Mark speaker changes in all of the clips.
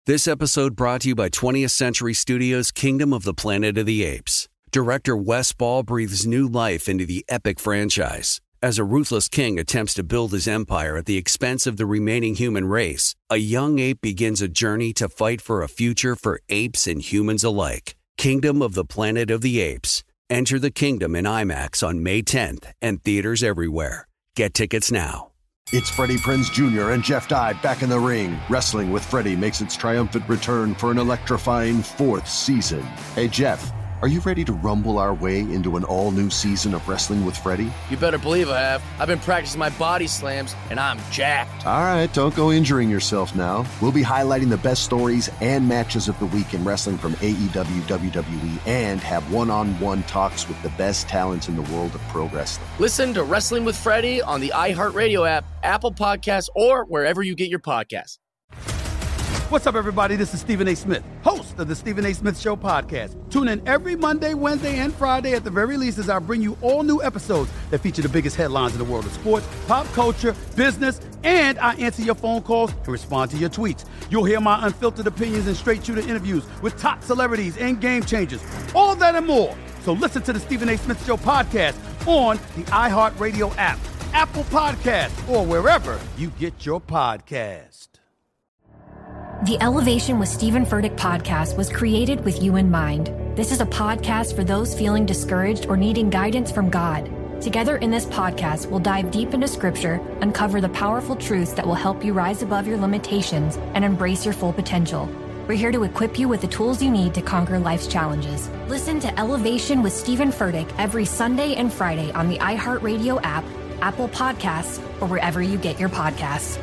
Speaker 1: This episode brought to you by 20th Century Studios' Kingdom of the Planet of the Apes. Director Wes Ball breathes new life into the epic franchise. As a ruthless king attempts to build his empire at the expense of the remaining human race, a young ape begins a journey to fight for a future for apes and humans alike. Kingdom of the Planet of the Apes. Enter the kingdom in IMAX on May 10th and theaters everywhere. Get tickets now.
Speaker 2: It's Freddie Prinze Jr. and Jeff Dye back in the ring. Wrestling with Freddie makes its triumphant return for an electrifying 4th season. Hey, Jeff, are you ready to rumble our way into an all-new season of Wrestling with Freddie?
Speaker 3: You better believe I have. I've been practicing my body slams, and I'm jacked.
Speaker 2: All right, don't go injuring yourself now. We'll be highlighting the best stories and matches of the week in wrestling from AEW, WWE, and have one-on-one talks with the best talents in the world of pro wrestling.
Speaker 3: Listen to Wrestling with Freddie on the iHeartRadio app, Apple Podcasts, or wherever you get your podcasts.
Speaker 4: What's up, everybody? This is Stephen A. Smith, host of the Stephen A. Smith Show podcast. Tune in every Monday, Wednesday, and Friday at the very least as I bring you all new episodes that feature the biggest headlines in the world of sports, pop culture, business, and I answer your phone calls and respond to your tweets. You'll hear my unfiltered opinions and straight-shooter interviews with top celebrities and game changers. All of that and more. So listen to the Stephen A. Smith Show podcast on the iHeartRadio app, Apple Podcasts, or wherever you get your podcast.
Speaker 5: The Elevation with Stephen Furtick podcast was created with you in mind. This is a podcast for those feeling discouraged or needing guidance from God. Together in this podcast, we'll dive deep into Scripture, uncover the powerful truths that will help you rise above your limitations and embrace your full potential. We're here to equip you with the tools you need to conquer life's challenges. Listen to Elevation with Stephen Furtick every Sunday and Friday on the iHeartRadio app, Apple Podcasts, or wherever you get your podcasts.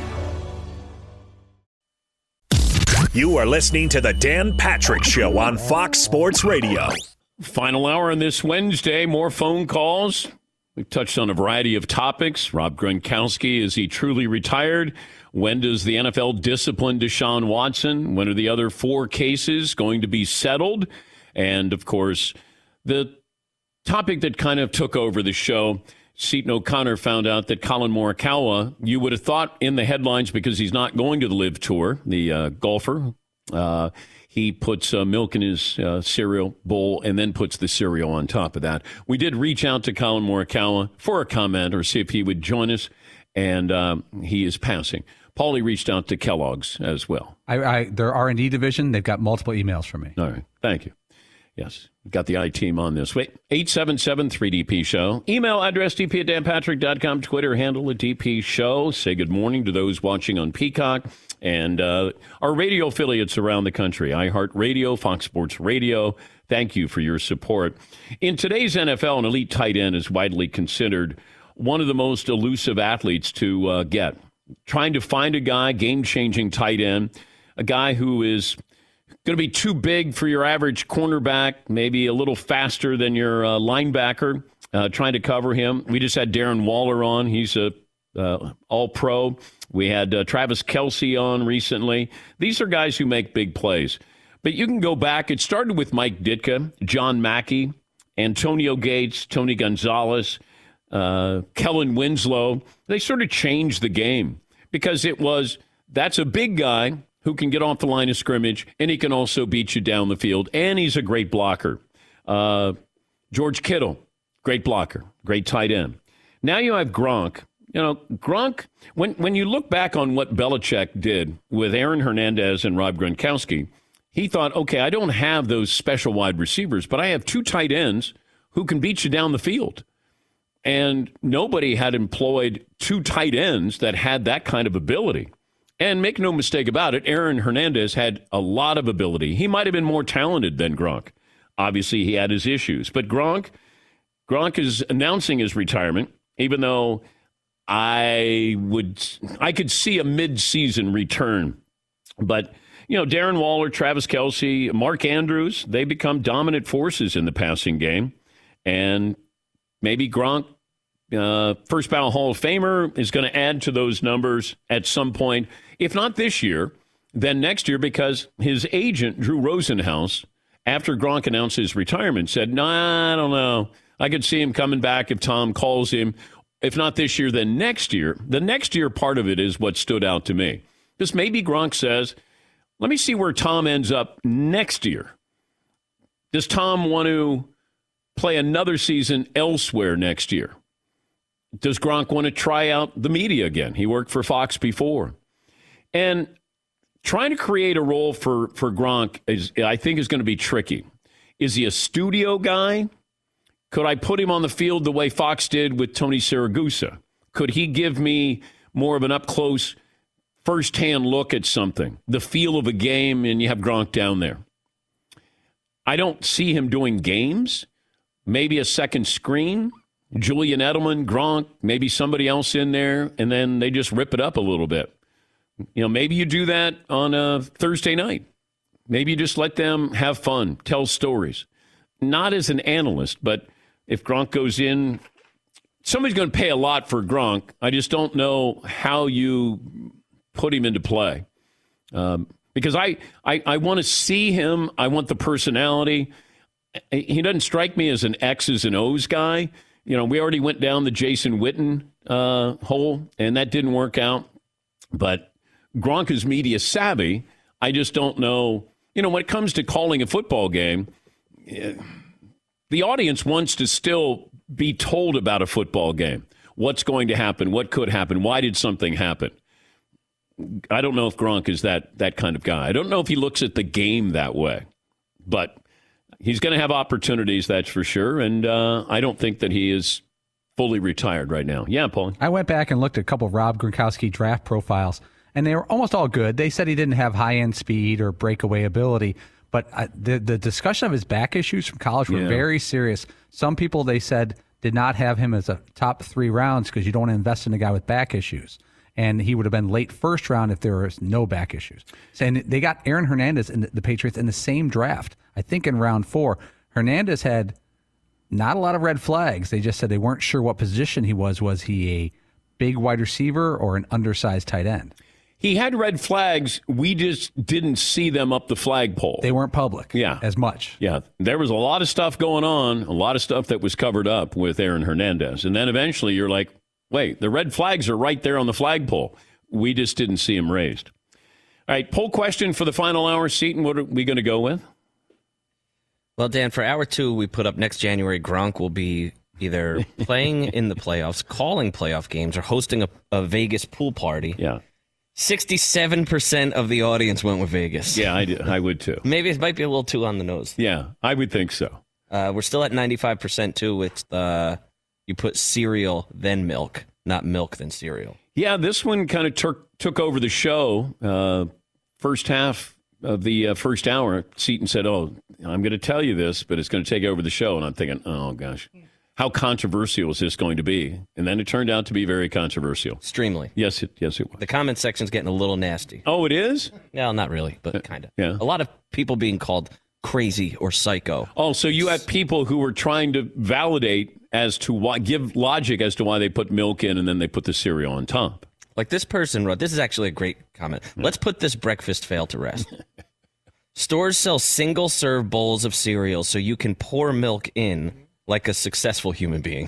Speaker 6: You are listening to the Dan Patrick Show on Fox Sports Radio.
Speaker 7: Final hour on this Wednesday. More phone calls. We've touched on a variety of topics. Rob Gronkowski, is he truly retired? When does the NFL discipline Deshaun Watson? When are the other 4 cases going to be settled? And, of course, the topic that kind of took over the show, Seton O'Connor found out that Colin Morikawa, you would have thought in the headlines because he's not going to the LIV Tour, the golfer, he puts milk in his cereal bowl and then puts the cereal on top of that. We did reach out to Colin Morikawa for a comment or see if he would join us, and he is passing. Paulie reached out to Kellogg's as well.
Speaker 8: Their R&D division, they've got multiple emails from me.
Speaker 7: All right. Thank you. Yes. Got the I-team on this. Wait, 877-3DP Show. Email address dp@danpatrick.com. Twitter handle at DP Show. Say good morning to those watching on Peacock and our radio affiliates around the country. iHeartRadio, Fox Sports Radio. Thank you for your support. In today's NFL, an elite tight end is widely considered one of the most elusive athletes to get. Trying to find a guy, game-changing tight end, a guy who is going to be too big for your average cornerback, maybe a little faster than your linebacker, trying to cover him. We just had Darren Waller on. He's a all-pro. We had Travis Kelce on recently. These are guys who make big plays. But you can go back. It started with Mike Ditka, John Mackey, Antonio Gates, Tony Gonzalez, Kellen Winslow. They sort of changed the game because it was, that's a big guy who can get off the line of scrimmage, and he can also beat you down the field, and he's a great blocker. George Kittle, great blocker, great tight end. Now you have Gronk. You know, Gronk, when you look back on what Belichick did with Aaron Hernandez and Rob Gronkowski, he thought, okay, I don't have those special wide receivers, but I have 2 tight ends who can beat you down the field. And nobody had employed 2 tight ends that had that kind of ability. And make no mistake about it, Aaron Hernandez had a lot of ability. He might have been more talented than Gronk. Obviously, he had his issues. But Gronk is announcing his retirement, even though I could see a mid-season return. But, you know, Darren Waller, Travis Kelce, Mark Andrews, they become dominant forces in the passing game. And maybe Gronk, first ballot Hall of Famer, is going to add to those numbers at some point. If not this year, then next year, because his agent, Drew Rosenhaus, after Gronk announced his retirement, said, I don't know. I could see him coming back if Tom calls him. If not this year, then next year. The next year part of it is what stood out to me. Because maybe Gronk says, Let me see where Tom ends up next year. Does Tom want to play another season elsewhere next year? Does Gronk want to try out the media again? He worked for Fox before. And trying to create a role for Gronk I think is going to be tricky. Is he a studio guy? Could I put him on the field the way Fox did with Tony Siragusa? Could he give me more of an up-close, first-hand look at something, the feel of a game, and you have Gronk down there? I don't see him doing games, maybe a second screen, Julian Edelman, Gronk, maybe somebody else in there, and then they just rip it up a little bit. Maybe you do that on a Thursday night. Maybe you just let them have fun, tell stories. Not as an analyst, but if Gronk goes in, somebody's going to pay a lot for Gronk. I just don't know how you put him into play. Because I want to see him. I want the personality. He doesn't strike me as an X's and O's guy. We already went down the Jason Witten hole, and that didn't work out. But Gronk is media savvy. I just don't know. When it comes to calling a football game, the audience wants to still be told about a football game. What's going to happen? What could happen? Why did something happen? I don't know if Gronk is that kind of guy. I don't know if he looks at the game that way. But he's going to have opportunities, that's for sure. And I don't think that he is fully retired right now. Yeah, Paul.
Speaker 8: I went back and looked at a couple of Rob Gronkowski draft profiles, and they were almost all good. They said he didn't have high-end speed or breakaway ability, but the discussion of his back issues from college were very serious. Some people, they said, did not have him as a top 3 rounds because you don't want to invest in a guy with back issues. And he would have been late first round if there was no back issues. And they got Aaron Hernandez in the Patriots in the same draft, I think in round 4. Hernandez had not a lot of red flags. They just said they weren't sure what position he was. Was he a big wide receiver or an undersized tight end?
Speaker 7: He had red flags. We just didn't see them up the flagpole.
Speaker 8: They weren't public as much.
Speaker 7: Yeah. There was a lot of stuff going on, a lot of stuff that was covered up with Aaron Hernandez. And then eventually you're like, wait, the red flags are right there on the flagpole. We just didn't see them raised. All right, poll question for the final hour. Seton, what are we going to go with?
Speaker 9: Well, Dan, for hour 2, we put up next January, Gronk will be either playing in the playoffs, calling playoff games, or hosting a Vegas pool party.
Speaker 7: Yeah.
Speaker 9: 67% of the audience went with Vegas.
Speaker 7: Yeah, I would too.
Speaker 9: Maybe it might be a little too on the nose.
Speaker 7: Yeah, I would think so.
Speaker 9: We're still at 95% too with you put cereal, then milk, not milk, then cereal.
Speaker 7: Yeah, this one kind of took over the show. First half of the first hour, Seton said, I'm going to tell you this, but it's going to take over the show. And I'm thinking, oh, gosh, how controversial is this going to be? And then it turned out to be very controversial.
Speaker 9: Extremely.
Speaker 7: Yes, it was.
Speaker 9: The comment section's getting a little nasty.
Speaker 7: Oh, it is?
Speaker 9: No, not really, but kind of.
Speaker 7: Yeah.
Speaker 9: A lot of people being called crazy or psycho.
Speaker 7: Oh, so you had people who were trying to validate as to why, give logic as to why they put milk in and then they put the cereal on top.
Speaker 9: Like this person wrote, this is actually a great comment. Let's put this breakfast fail to rest. Stores sell single-serve bowls of cereal so you can pour milk in like a successful human being.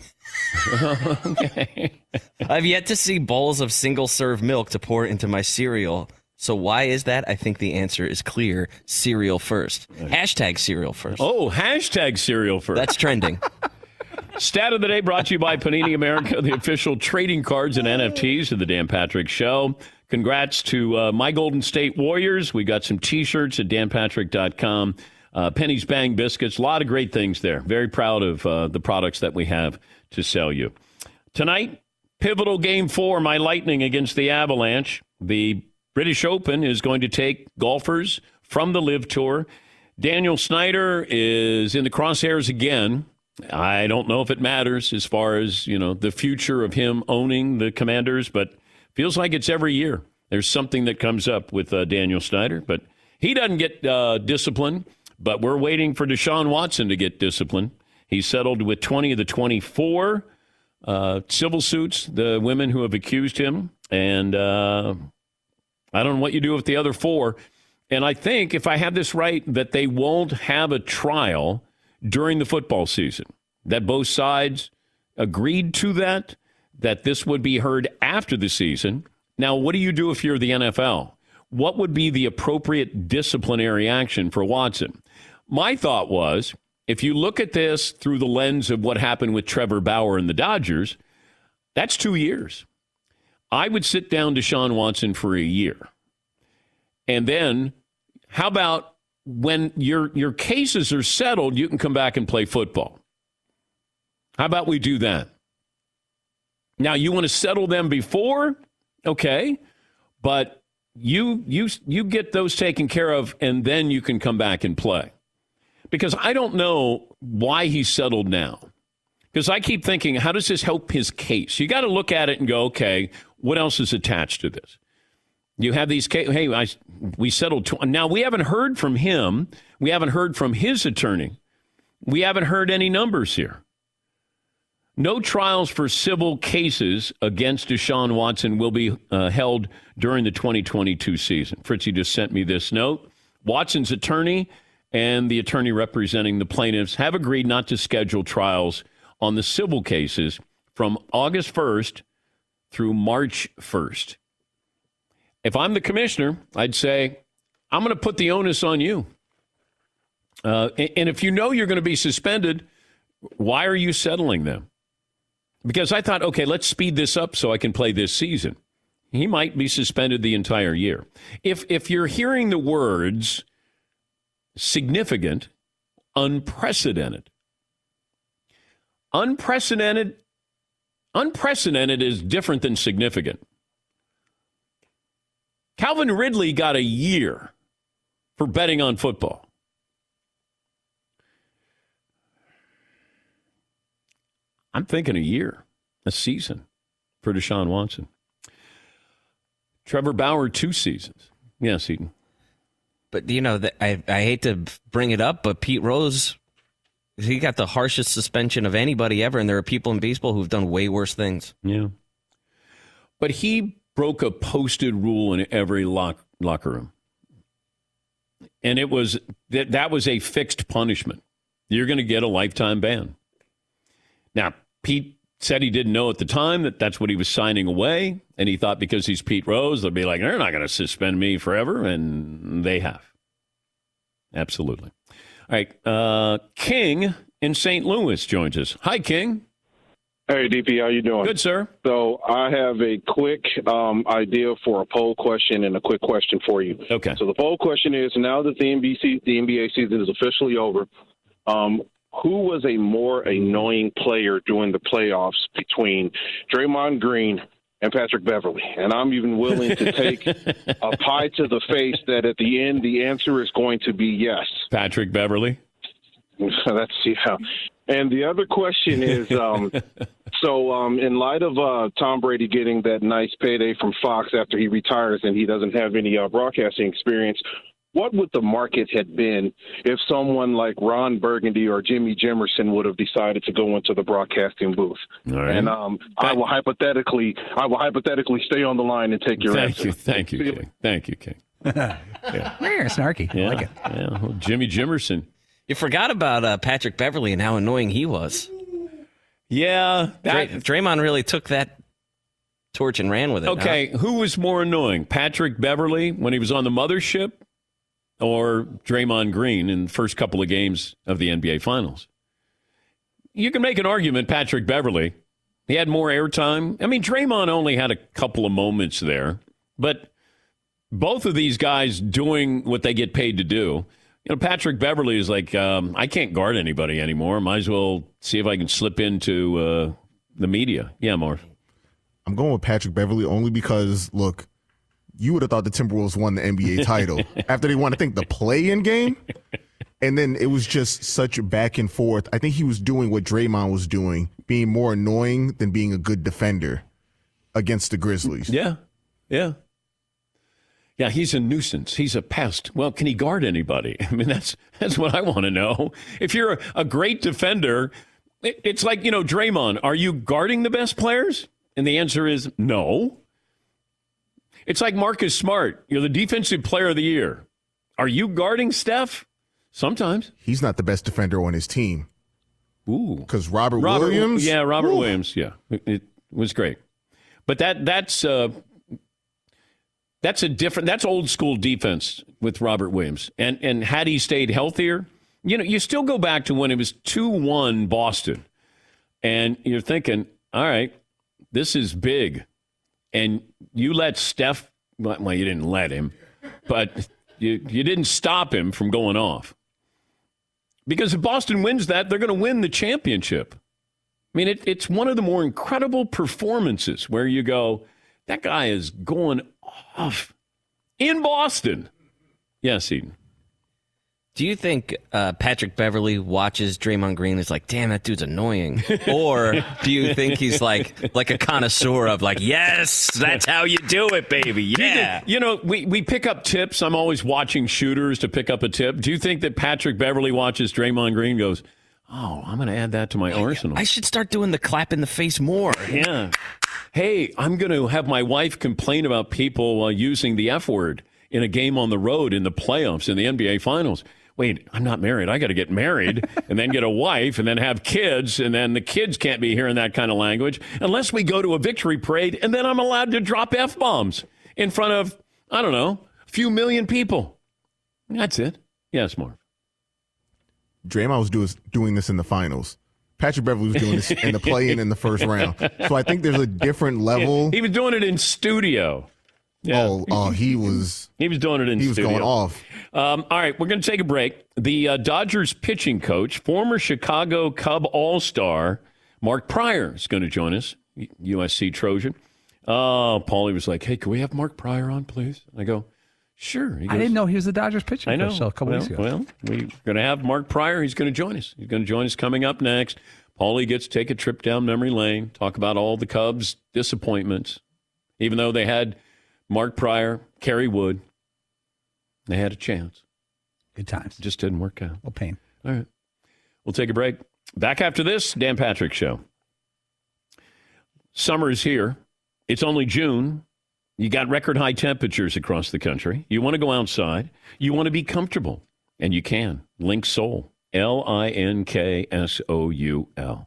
Speaker 7: Okay.
Speaker 9: I've yet to see bowls of single-serve milk to pour into my cereal. So why is that? I think the answer is clear. Cereal first. Hashtag cereal first.
Speaker 7: Oh, hashtag cereal first.
Speaker 9: That's trending.
Speaker 7: Stat of the day brought to you by Panini America, the official trading cards and NFTs of the Dan Patrick Show. Congrats to my Golden State Warriors. We got some T-shirts at danpatrick.com. Penny's Bang Biscuits. A lot of great things there. Very proud of the products that we have to sell you. Tonight, pivotal Game 4, my Lightning against the Avalanche. The British Open is going to take golfers from the LIV Tour. Daniel Snyder is in the crosshairs again. I don't know if it matters as far as, the future of him owning the Commanders, but feels like it's every year. There's something that comes up with Daniel Snyder, but he doesn't get disciplined, but we're waiting for Deshaun Watson to get disciplined. He settled with 20 of the 24 civil suits, the women who have accused him, and I don't know what you do with the other 4. And I think, if I have this right, that they won't have a trial during the football season, that both sides agreed to that this would be heard after the season. Now, what do you do if you're the NFL? what would be the appropriate disciplinary action for Watson? My thought was, if you look at this through the lens of what happened with Trevor Bauer and the Dodgers, that's 2 years. I would sit down Deshaun Watson for a year. And then how about when your cases are settled, you can come back and play football? How about we do that? Now, you want to settle them before? Okay. But you get those taken care of, and then you can come back and play. Because I don't know why he settled now. Because I keep thinking, how does this help his case? You got to look at it and go, okay, what else is attached to this? You have these cases. Hey, we settled. Now, we haven't heard from him. We haven't heard from his attorney. We haven't heard any numbers here. No trials for civil cases against Deshaun Watson will be held during the 2022 season. Fritzy just sent me this note. Watson's attorney and the attorney representing the plaintiffs have agreed not to schedule trials on the civil cases from August 1st through March 1st. If I'm the commissioner, I'd say, I'm going to put the onus on you. And if you know you're going to be suspended, why are you settling them? Because I thought, okay, let's speed this up so I can play this season. He might be suspended the entire year. If you're hearing the words significant, unprecedented is different than significant. Calvin Ridley got a year for betting on football. I'm thinking a year, a season for Deshaun Watson. Trevor Bauer, 2 seasons. Yes, Eden.
Speaker 9: But, I hate to bring it up, but Pete Rose, he got the harshest suspension of anybody ever, and there are people in baseball who've done way worse things.
Speaker 7: Yeah. But he broke a posted rule in every locker room. And it was that was a fixed punishment. You're going to get a lifetime ban. Now, Pete said he didn't know at the time that that's what he was signing away, and he thought because he's Pete Rose, they'll be like, they're not going to suspend me forever, and they have. Absolutely. All right, King in St. Louis joins us. Hi, King.
Speaker 10: Hey, DP, how you doing?
Speaker 7: Good, sir.
Speaker 10: So I have a quick idea for a poll question and a quick question for you.
Speaker 7: Okay.
Speaker 10: So the poll question is, now that the NBA season is officially over, who was a more annoying player during the playoffs between Draymond Green and Patrick Beverly? And I'm even willing to take a pie to the face that at the end the answer is going to be yes.
Speaker 7: Patrick Beverly?
Speaker 10: Yeah. And the other question is, in light of Tom Brady getting that nice payday from Fox after he retires and he doesn't have any broadcasting experience, what would the market have been if someone like Ron Burgundy or Jimmy Jimerson would have decided to go into the broadcasting booth?
Speaker 7: All right.
Speaker 10: And I will hypothetically stay on the line and take your answer.
Speaker 7: Thank you, King. Thank you, King.
Speaker 8: Yeah. Snarky.
Speaker 7: Yeah.
Speaker 8: I like it.
Speaker 7: Yeah. Well, Jimmy Jimerson.
Speaker 9: You forgot about Patrick Beverly and how annoying he was.
Speaker 7: Yeah.
Speaker 9: Draymond really took that torch and ran with it.
Speaker 7: Okay, who was more annoying? Patrick Beverly when he was on the mothership, or Draymond Green in the first couple of games of the NBA Finals? You can make an argument, Patrick Beverly. He had more airtime. I mean, Draymond only had a couple of moments there, but both of these guys doing what they get paid to do. Patrick Beverly is like, I can't guard anybody anymore. Might as well see if I can slip into the media. Yeah, Marv.
Speaker 11: I'm going with Patrick Beverly only because, look, you would have thought the Timberwolves won the NBA title after they won, I think, the play-in game. And then it was just such back and forth. I think he was doing what Draymond was doing, being more annoying than being a good defender against the Grizzlies.
Speaker 7: Yeah. Yeah, he's a nuisance. He's a pest. Well, can he guard anybody? I mean, that's what I want to know. If you're a great defender, it's like, Draymond, are you guarding the best players? And the answer is no. It's like Marcus Smart. You're the defensive player of the year. Are you guarding Steph? Sometimes.
Speaker 11: He's not the best defender on his team.
Speaker 7: Ooh.
Speaker 11: Because Robert Williams?
Speaker 7: Yeah, Robert Williams. Yeah, it was great. But that's That's old school defense with Robert Williams. And had he stayed healthier, you still go back to when it was 2-1 Boston. And you're thinking, all right, this is big. And you let Steph, well, you didn't let him, but you didn't stop him from going off. Because if Boston wins that, they're going to win the championship. I mean, it's one of the more incredible performances where you go, that guy is going off in Boston. Yes, Eden.
Speaker 9: Do you think Patrick Beverley watches Draymond Green and is like, damn, that dude's annoying? Or do you think he's like a connoisseur of like, yes, that's how you do it, baby. Yeah.
Speaker 7: We pick up tips. I'm always watching shooters to pick up a tip. Do you think that Patrick Beverley watches Draymond Green and goes, oh, I'm going to add that to my arsenal?
Speaker 9: I should start doing the clap in the face more.
Speaker 7: Yeah. Hey, I'm going to have my wife complain about people using the F word in a game on the road in the playoffs in the NBA Finals. Wait, I'm not married. I got to get married and then get a wife and then have kids. And then the kids can't be hearing that kind of language unless we go to a victory parade. And then I'm allowed to drop F-bombs in front of, I don't know, a few million people. That's it. Yes, Marv.
Speaker 11: Draymond was doing this in the finals. Patrick Beverley was doing this in the play-in in the first round. So I think there's a different level.
Speaker 7: He was doing it in studio.
Speaker 11: Yeah. He was
Speaker 7: doing it in studio.
Speaker 11: He was going off.
Speaker 7: All right, we're going to take a break. The Dodgers pitching coach, former Chicago Cub All-Star, Mark Pryor is going to join us, USC Trojan. Paulie was like, hey, can we have Mark Pryor on, please? I go, sure. He goes,
Speaker 8: I didn't know he was the Dodgers pitching coach a couple weeks ago.
Speaker 7: Well, we're going to have Mark Pryor. He's going to join us. He's going to join us coming up next. Paulie gets to take a trip down memory lane, talk about all the Cubs' disappointments, even though they had Mark Pryor, Kerry Wood. They had a chance.
Speaker 8: Good times.
Speaker 7: Just didn't work out.
Speaker 8: No pain.
Speaker 7: All right. We'll take a break. Back after this, Dan Patrick Show. Summer is here. It's only June. You got record high temperatures across the country. You want to go outside. You want to be comfortable. And you can. Linksoul. Linksoul.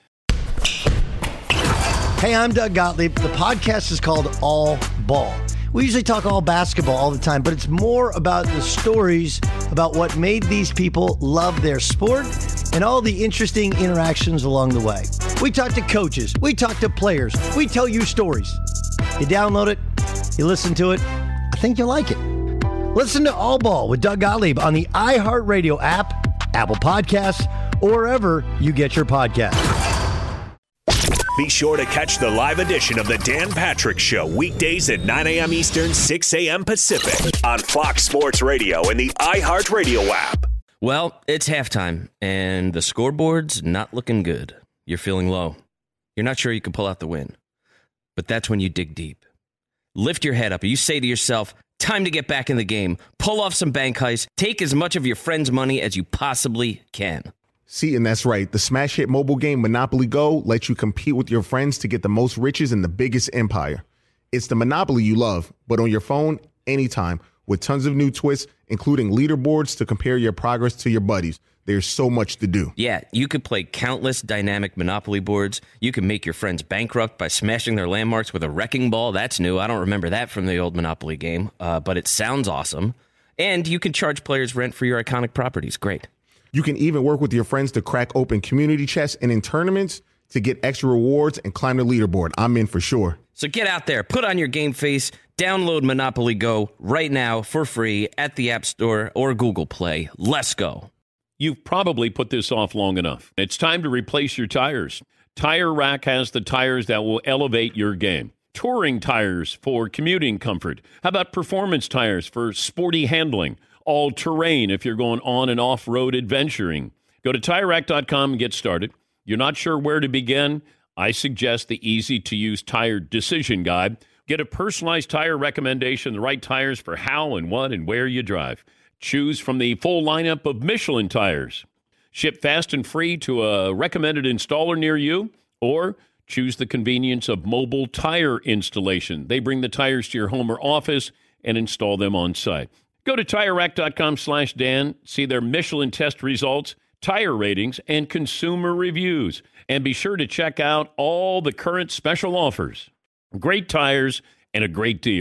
Speaker 12: Hey, I'm Doug Gottlieb. The podcast is called All Ball. We usually talk all basketball all the time, but it's more about the stories about what made these people love their sport and all the interesting interactions along the way. We talk to coaches. We talk to players. We tell you stories. You download it. You listen to it. I think you'll like it. Listen to All Ball with Doug Gottlieb on the iHeartRadio app, Apple Podcasts, or wherever you get your podcasts.
Speaker 6: Be sure to catch the live edition of the Dan Patrick Show weekdays at 9 a.m. Eastern, 6 a.m. Pacific on Fox Sports Radio and the iHeartRadio app.
Speaker 9: Well, it's halftime, and the scoreboard's not looking good. You're feeling low. You're not sure you can pull out the win. But that's when you dig deep. Lift your head up, and you say to yourself, time to get back in the game. Pull off some bank heists. Take as much of your friend's money as you possibly can.
Speaker 11: See, and that's right. The smash hit mobile game Monopoly Go lets you compete with your friends to get the most riches in the biggest empire. It's the Monopoly you love, but on your phone, anytime, with tons of new twists, including leaderboards to compare your progress to your buddies. There's so much to do.
Speaker 9: Yeah, you could play countless dynamic Monopoly boards. You can make your friends bankrupt by smashing their landmarks with a wrecking ball. That's new. I don't remember that from the old Monopoly game, but it sounds awesome. And you can charge players rent for your iconic properties. Great.
Speaker 11: You can even work with your friends to crack open community chests and in tournaments to get extra rewards and climb the leaderboard. I'm in for sure.
Speaker 9: So get out there, put on your game face, download Monopoly Go right now for free at the App Store or Google Play. Let's go.
Speaker 7: You've probably put this off long enough. It's time to replace your tires. Tire Rack has the tires that will elevate your game. Touring tires for commuting comfort. How about performance tires for sporty handling? All-terrain if you're going on and off-road adventuring. Go to TireRack.com and get started. You're not sure where to begin? I suggest the easy-to-use tire decision guide. Get a personalized tire recommendation, the right tires for how and what and where you drive. Choose from the full lineup of Michelin tires. Ship fast and free to a recommended installer near you, or choose the convenience of mobile tire installation. They bring the tires to your home or office and install them on site. Go to TireRack.com/Dan, see their Michelin test results, tire ratings, and consumer reviews. And be sure to check out all the current special offers. Great tires and a great deal.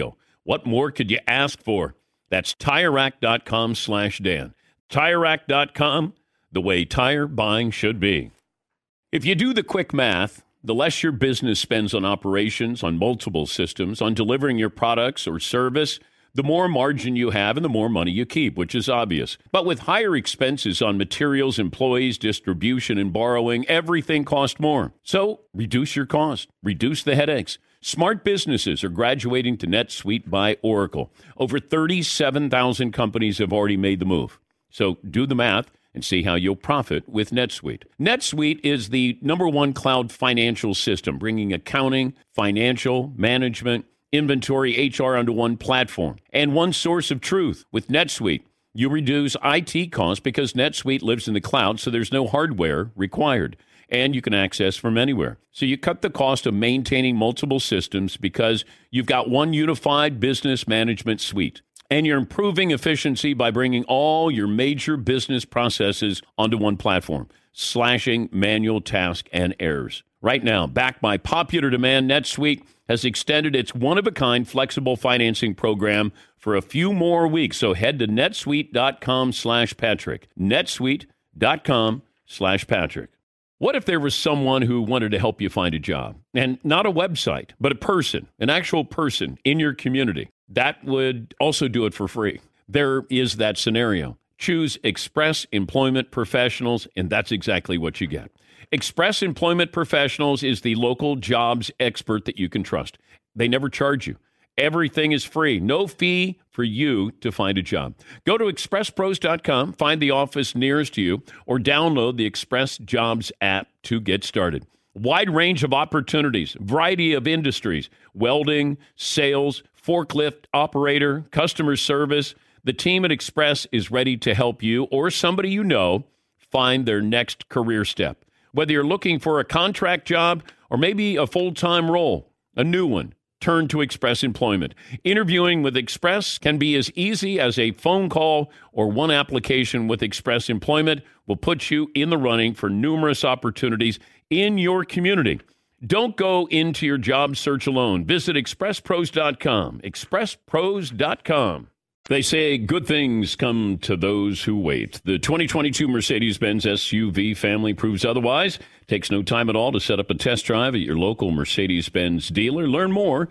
Speaker 7: What more could you ask for? That's TireRack.com/Dan. TireRack.com, the way tire buying should be. If you do the quick math, the less your business spends on operations, on multiple systems, on delivering your products or service, the more margin you have and the more money you keep, which is obvious. But with higher expenses on materials, employees, distribution, and borrowing, everything costs more. So reduce your cost. Reduce the headaches. Smart businesses are graduating to NetSuite by Oracle. Over 37,000 companies have already made the move. So do the math and see how you'll profit with NetSuite. NetSuite is the #1 cloud financial system, bringing accounting, financial, management, inventory, HR onto one platform and one source of truth. With NetSuite, you reduce IT costs because NetSuite lives in the cloud, so there's no hardware required, and you can access from anywhere. So you cut the cost of maintaining multiple systems because you've got one unified business management suite. And you're improving efficiency by bringing all your major business processes onto one platform, slashing manual tasks and errors. Right now, backed by popular demand, NetSuite has extended its one-of-a-kind flexible financing program for a few more weeks. So head to netsuite.com/Patrick. netsuite.com/Patrick. What if there was someone who wanted to help you find a job? And not a website, but a person, an actual person in your community. That would also do it for free. There is that scenario. Choose Express Employment Professionals, and that's exactly what you get. Express Employment Professionals is the local jobs expert that you can trust. They never charge you. Everything is free. No fee for you to find a job. Go to expresspros.com, find the office nearest you, or download the Express Jobs app to get started. Wide range of opportunities, variety of industries, welding, sales, forklift operator, customer service. The team at Express is ready to help you or somebody you know find their next career step. Whether you're looking for a contract job or maybe a full-time role, a new one, turn to Express Employment. Interviewing with Express can be as easy as a phone call, or one application with Express Employment will put you in the running for numerous opportunities in your community. Don't go into your job search alone. Visit expresspros.com. expresspros.com. They say good things come to those who wait. The 2022 Mercedes-Benz SUV family proves otherwise. Takes no time at all to set up a test drive at your local Mercedes-Benz dealer. Learn more,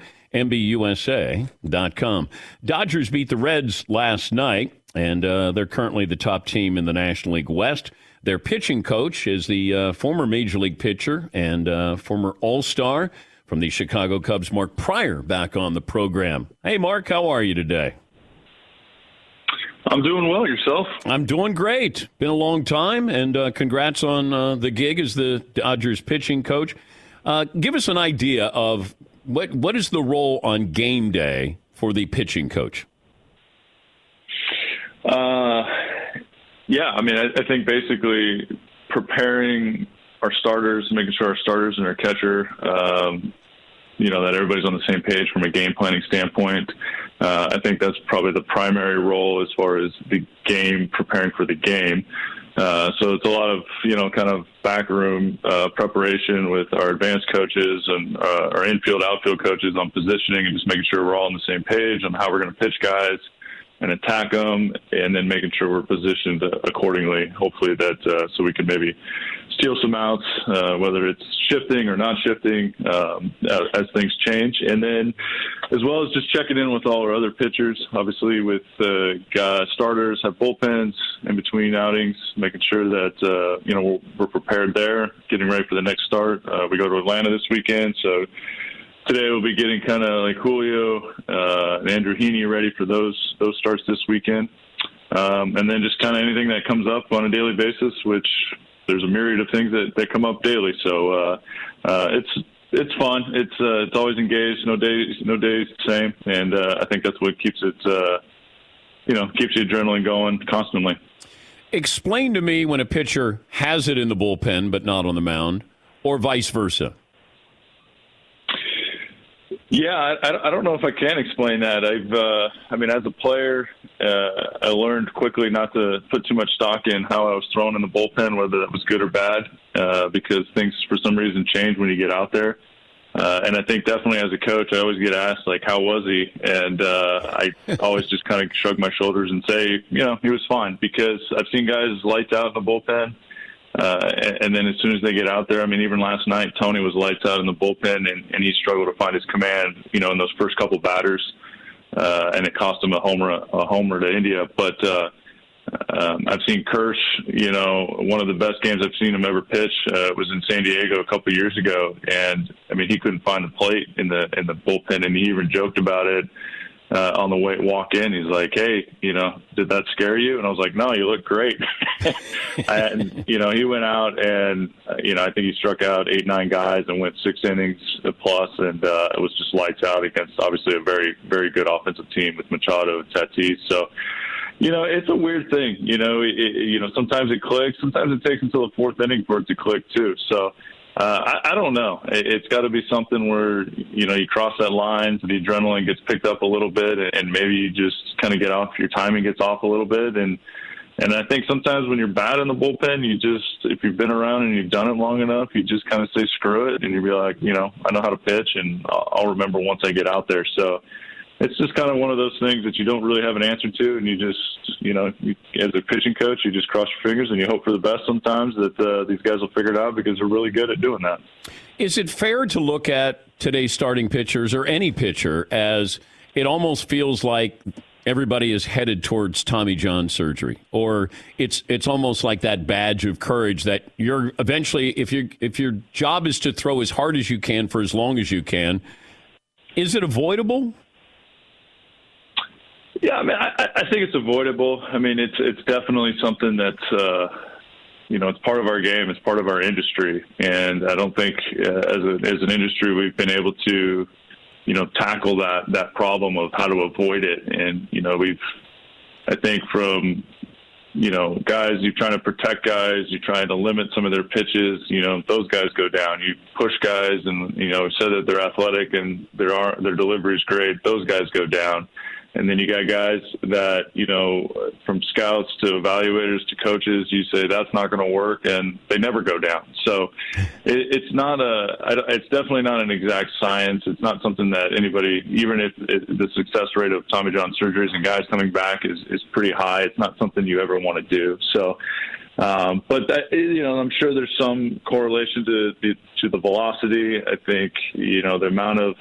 Speaker 7: MBUSA.com. Dodgers beat the Reds last night, and they're currently the top team in the National League West. Their pitching coach is the former Major League pitcher and former All-Star from the Chicago Cubs, Mark Prior, back on the program. Hey, Mark, how are you today?
Speaker 13: I'm doing well. Yourself?
Speaker 7: I'm doing great. Been a long time, and congrats on the gig as the Dodgers pitching coach. Give us an idea of what is the role on game day for the pitching coach?
Speaker 13: Yeah, I mean, I think basically preparing our starters, making sure our starters and our catcher, that everybody's on the same page from a game planning standpoint. I think that's probably the primary role as far as the game, preparing for the game. So it's a lot of, kind of backroom preparation with our advanced coaches and our infield, outfield coaches on positioning and just making sure we're all on the same page on how we're going to pitch guys and attack them, and then making sure we're positioned accordingly, hopefully that so we can maybe steal some outs, whether it's shifting or not shifting as things change. And then as well as just checking in with all our other pitchers, obviously with starters, have bullpens in between outings, making sure that, we're prepared there, getting ready for the next start. We go to Atlanta this weekend, so today we'll be getting kind of like Julio and Andrew Heaney ready for those starts this weekend. And then just kind of anything that comes up on a daily basis, which there's a myriad of things that come up daily. So it's fun. It's always engaged. No day's the same. And I think that's what keeps it, keeps the adrenaline going constantly.
Speaker 7: Explain to me when a pitcher has it in the bullpen but not on the mound, or vice versa.
Speaker 13: Yeah, I don't know if I can explain that. As a player, I learned quickly not to put too much stock in how I was thrown in the bullpen, whether that was good or bad, because things for some reason change when you get out there. And I think definitely as a coach, I always get asked, like, how was he? And I always just kind of shrug my shoulders and say, he was fine, because I've seen guys lights out in the bullpen. And then as soon as they get out there, I mean, even last night, Tony was lights out in the bullpen, and he struggled to find his command, in those first couple batters. And it cost him a homer to India. But I've seen Kirsch, one of the best games I've seen him ever pitch was in San Diego a couple of years ago. And, I mean, he couldn't find the plate in the bullpen, and he even joked about it on the way walk in. He's like, hey, did that scare you? And I was like, no, you look great. And, he went out and, I think he struck out 8-9 guys and went 6 innings plus, and it was just lights out against obviously a very, very good offensive team with Machado and Tatis. So, it's a weird thing. Sometimes it clicks. Sometimes it takes until the 4th inning for it to click too. So I don't know. It's got to be something where, you cross that line, so the adrenaline gets picked up a little bit, and maybe you just kind of get off, your timing gets off a little bit. And I think sometimes when you're bad in the bullpen, if you've been around and you've done it long enough, you just kind of say, screw it. And you be like, I know how to pitch, and I'll remember once I get out there. So it's just kind of one of those things that you don't really have an answer to, and you just, as a pitching coach, you just cross your fingers and you hope for the best sometimes that these guys will figure it out, because they're really good at doing that.
Speaker 7: Is it fair to look at today's starting pitchers, or any pitcher, as it almost feels like everybody is headed towards Tommy John surgery, or it's almost like that badge of courage that you're eventually, if your job is to throw as hard as you can for as long as you can, is it avoidable?
Speaker 13: Yeah, I mean, I think it's avoidable. I mean, it's definitely something that's, it's part of our game. It's part of our industry. And I don't think as an industry we've been able to, tackle that problem of how to avoid it. And, I think from, guys, you're trying to protect guys, you're trying to limit some of their pitches, those guys go down. You push guys and, said that they're athletic and their delivery is great, those guys go down. And then you got guys that, from scouts to evaluators to coaches, you say that's not going to work, and they never go down. So it's definitely not an exact science. It's not something that anybody, even if the success rate of Tommy John surgeries and guys coming back is pretty high, it's not something you ever want to do. So, but that, I'm sure there's some correlation to the velocity. I think, the amount of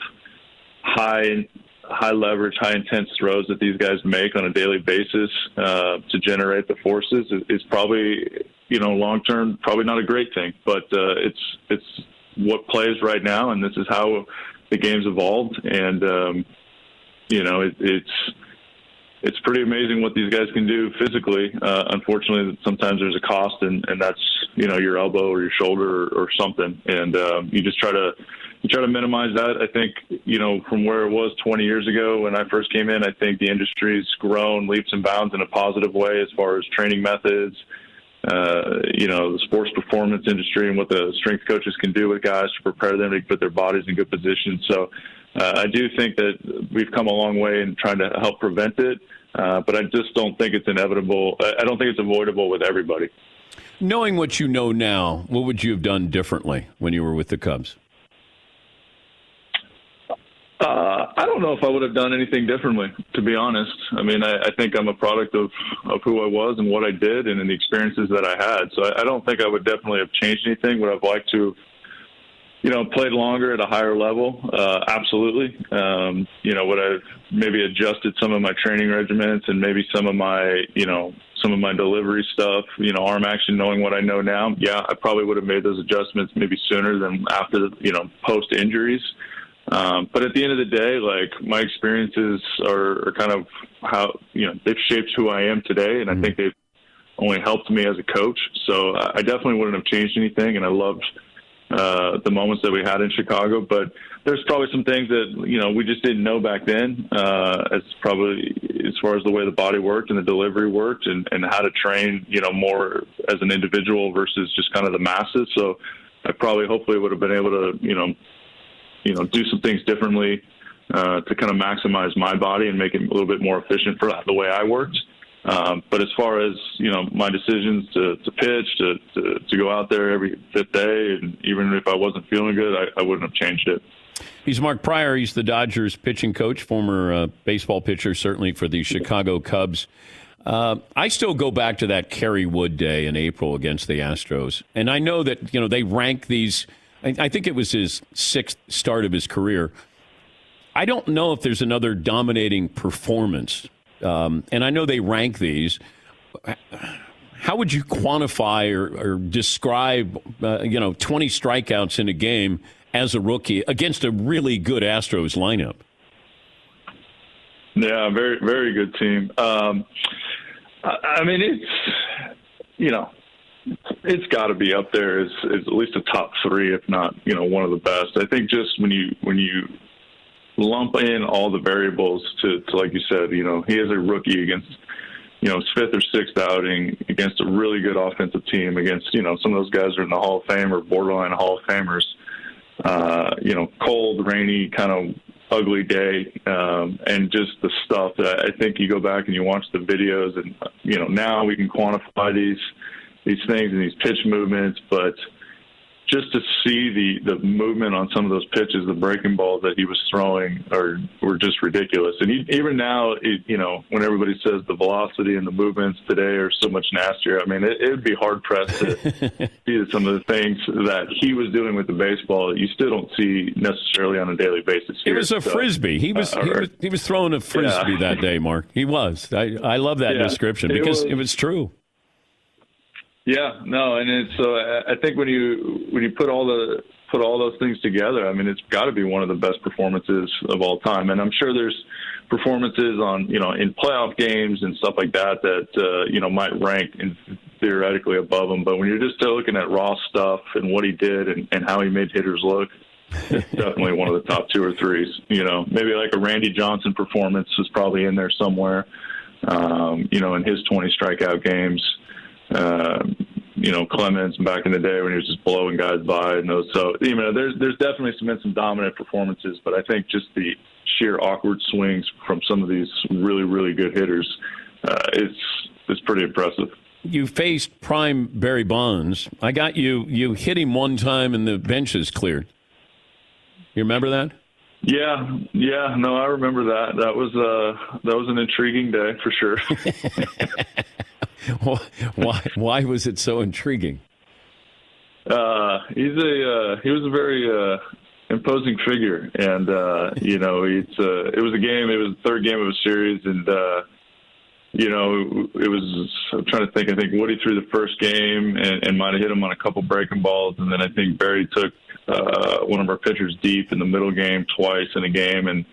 Speaker 13: high leverage, high intense throws that these guys make on a daily basis to generate the forces is probably, long term, probably not a great thing, but it's what plays right now, and this is how the game's evolved. And it's pretty amazing what these guys can do physically. Unfortunately, sometimes there's a cost, and that's your elbow or your shoulder or something, and you just try to minimize that. I think, from where it was 20 years ago when I first came in, I think the industry's grown leaps and bounds in a positive way as far as training methods, the sports performance industry and what the strength coaches can do with guys to prepare them to put their bodies in good position. So I do think that we've come a long way in trying to help prevent it, but I just don't think it's inevitable. I don't think it's avoidable with everybody.
Speaker 7: Knowing what you know now, what would you have done differently when you were with the Cubs?
Speaker 13: I don't know if I would have done anything differently, to be honest. I mean, I think I'm a product of who I was and what I did and the experiences that I had. So I don't think I would definitely have changed anything. Would I've liked to, played longer at a higher level? Absolutely. Would I have maybe adjusted some of my training regimens and maybe some of my delivery stuff, arm action, knowing what I know now? Yeah, I probably would have made those adjustments maybe sooner than after, post injuries. But at the end of the day, like, my experiences are kind of how, they've shaped who I am today. And I think they've only helped me as a coach. So I definitely wouldn't have changed anything. And I loved the moments that we had in Chicago. But there's probably some things that, we just didn't know back then, as far as the way the body worked and the delivery worked and how to train, more as an individual versus just kind of the masses. So I probably hopefully would have been able to, do some things differently to kind of maximize my body and make it a little bit more efficient for the way I worked. But as far as, my decisions to pitch, to go out there every fifth day, and even if I wasn't feeling good, I wouldn't have changed it.
Speaker 7: He's Mark Pryor. He's the Dodgers pitching coach, former baseball pitcher, certainly for the Chicago Cubs. I still go back to that Kerry Wood day in April against the Astros. And I know that, they rank these. I think it was his 6th start of his career. I don't know if there's another dominating performance. And I know they rank these. How would you quantify or describe, 20 strikeouts in a game as a rookie against a really good Astros lineup?
Speaker 13: Yeah, very, very good team. It's got to be up there as at least a top 3, if not, one of the best. I think just when you lump in all the variables to like you said, he is a rookie against, his 5th or 6th outing against a really good offensive team, against, some of those guys are in the Hall of Fame or borderline Hall of Famers. Cold, rainy, kind of ugly day, and just the stuff that I think you go back and you watch the videos, and now we can quantify these things and these pitch movements, but just to see the movement on some of those pitches, the breaking balls that he was throwing were just ridiculous. And even now, when everybody says the velocity and the movements today are so much nastier, I mean, it would be hard pressed to see some of the things that he was doing with the baseball that you still don't see necessarily on a daily basis here.
Speaker 7: It was a frisbee. He was throwing a frisbee that day, Mark. He was. I love that description because it was true.
Speaker 13: Yeah, no, and it's I think when you put all those things together, I mean, it's got to be one of the best performances of all time. And I'm sure there's performances on in playoff games and stuff like that might rank theoretically above him. But when you're just looking at raw stuff and what he did and how he made hitters look, it's definitely one of the top 2 or 3s. Maybe like a Randy Johnson performance is probably in there somewhere. In his 20 strikeout games. Clemens back in the day when he was just blowing guys by and those. So, there's definitely some dominant performances, but I think just the sheer awkward swings from some of these really, really good hitters, it's pretty impressive.
Speaker 7: You faced prime Barry Bonds. I got you hit him one time and the benches cleared. You remember that?
Speaker 13: Yeah, no, I remember that. That was an intriguing day for sure.
Speaker 7: Why was it so intriguing?
Speaker 13: He was a very imposing figure, and it was a game. It was the 3rd game of a series, and it was. I'm trying to think. I think Woody threw the first game and might have hit him on a couple breaking balls, and then I think Barry took one of our pitchers deep in the middle game twice in a game, and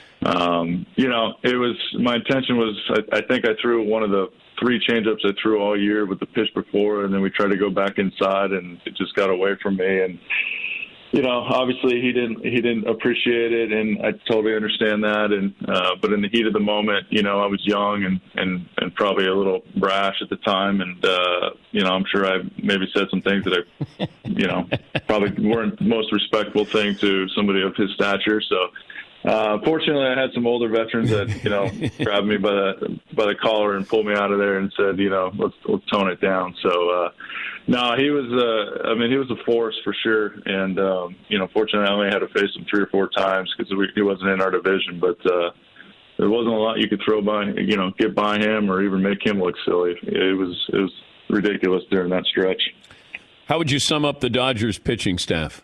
Speaker 13: it was my intention was I think I threw one of the 3 changeups I threw all year with the pitch before, and then we tried to go back inside, and it just got away from me. And obviously he didn't appreciate it, and I totally understand that. And but in the heat of the moment, I was young and probably a little brash at the time, and I'm sure I maybe said some things that I probably weren't the most respectful thing to somebody of his stature. So. Fortunately, I had some older veterans that grabbed me by the collar and pulled me out of there and said, let's tone it down. So, no, he was he was a force for sure. And fortunately, I only had to face him 3 or 4 times because he wasn't in our division. But there wasn't a lot you could throw by, get by him or even make him look silly. It was ridiculous during that stretch.
Speaker 7: How would you sum up the Dodgers pitching staff?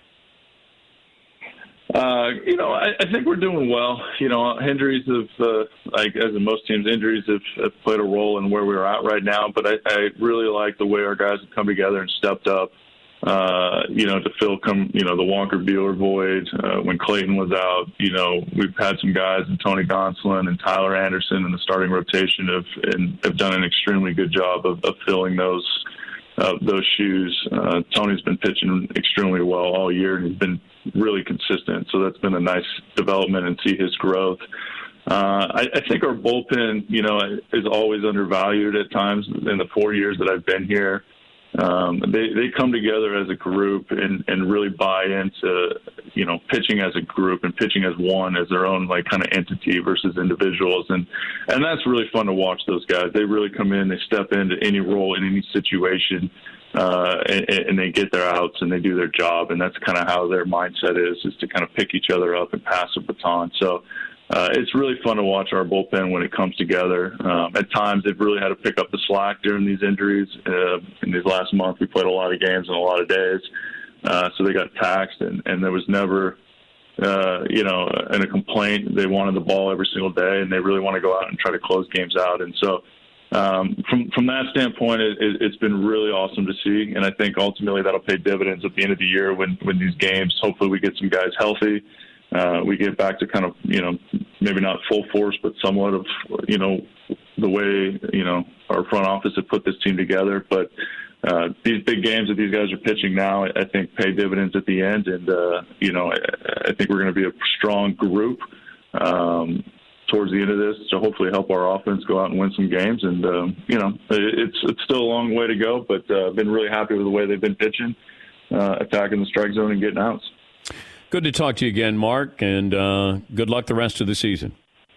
Speaker 13: I think we're doing well. Injuries have, as in most teams, injuries have played a role in where we're at right now. But I really like the way our guys have come together and stepped up, to fill the Walker Buehler void. When Clayton was out, we've had some guys, and Tony Gonsolin and Tyler Anderson in the starting rotation have done an extremely good job of filling those shoes. Tony's been pitching extremely well all year, and he's been really consistent. So that's been a nice development and see his growth. I think our bullpen, is always undervalued at times in the 4 years that I've been here. they come together as a group and really buy into, pitching as a group and pitching as one, as their own like kind of entity versus individuals. And that's really fun to watch those guys. They really come in, they step into any role in any situation, and they get their outs and they do their job. And that's kind of how their mindset is to kind of pick each other up and pass the baton. So it's really fun to watch our bullpen when it comes together. At times, they've really had to pick up the slack during these injuries. In these last month, we played a lot of games and a lot of days, so they got taxed, and there was never, a complaint. They wanted the ball every single day, and they really want to go out and try to close games out. And so from that standpoint, it's been really awesome to see, and I think ultimately that'll pay dividends at the end of the year when these games, hopefully we get some guys healthy. We get back to kind of, maybe not full force, but somewhat of, the way, our front office had put this team together. But these big games that these guys are pitching now, I think pay dividends at the end. And, I think we're going to be a strong group towards the end of this to hopefully help our offense go out and win some games. And, it's still a long way to go, but I've been really happy with the way they've been pitching, attacking the strike zone and getting outs.
Speaker 7: Good to talk to you again, Mark, and good luck the rest of the season.